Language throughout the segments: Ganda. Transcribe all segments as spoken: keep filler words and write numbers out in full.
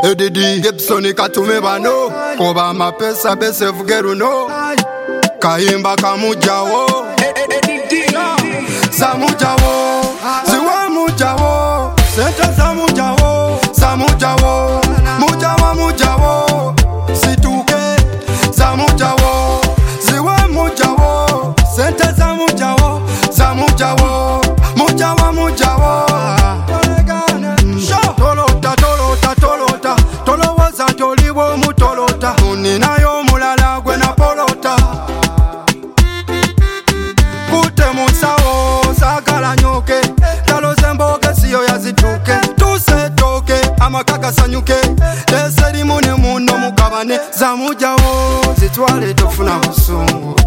Edidi Gibson katume bano oba mapesa bese vugeruno Kahimba kamujawo Samujawo Ziwa mujawo Senta samujawo Samujawo Mujawa mujawo Situke Samujawo Ziwa mujawo Senta samujawo Samujawo Mujawa mujawo Tolota tolota tolota Tolowoza toliwo mutolota Uninayo mulala gwe na polota Kute musawo sagala nyoke Taloze mboge siyo yazituke Tuse toke amakaka sanyuke Leseri mune muno mukabane Zamujawo zitwale tofuna busungu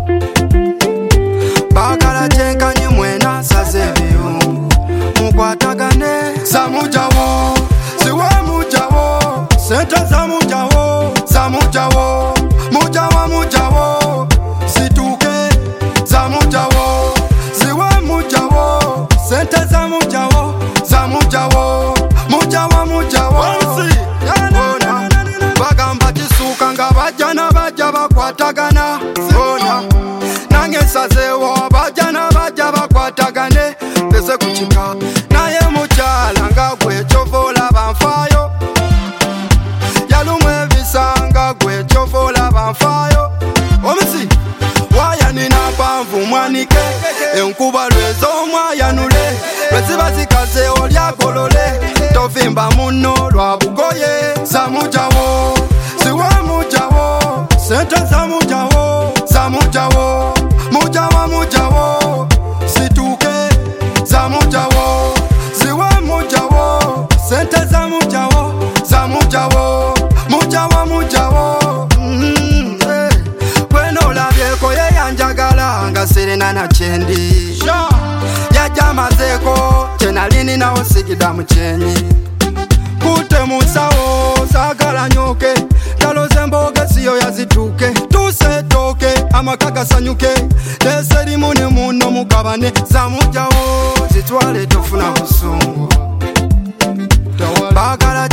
Bakala chenkanye mwena saze biyungu Mukwatagane Zamujawo Ziwa mujawo Senta zamujawo Zamujawo Mujawa mujawo Situke Zamujawo Ziwa mujawo Senta zamujawo Zamujawo Mujawa mujawo Bona Bagamba kisuka nga bajana baja bakwatagana Bona Nange sazewo bajana baja bakwatagane Pese kuchika Naye muchala nga gwe chovola banfayo Yalumwe bisanga gwe chovola banfayo Omisi Waya nina panvu mwanike Enkuba lwezo mwayanule Lweziba zikaze olya kolole Tovimba muno lwa bugoye Zamujawo Ziwa mujawo Senta zamujawo Zamujawo Mujawa mujawo Situke Zamujawo Ziwa mujawo Senta zamujawo Zamujawo Mujawa mujawo mm, hey. Kweno labyeko ye yanjagala nga sirina na chendi sure. Yajamazeko chenalini nawo sigida mchenyi Kute musawo sagala nyoke Taloze mboge siyo yazituke Tuse toke amakaka sanyuke Leseri mune muno mukabane Zamujawo zitwale tofuna busungu Bakala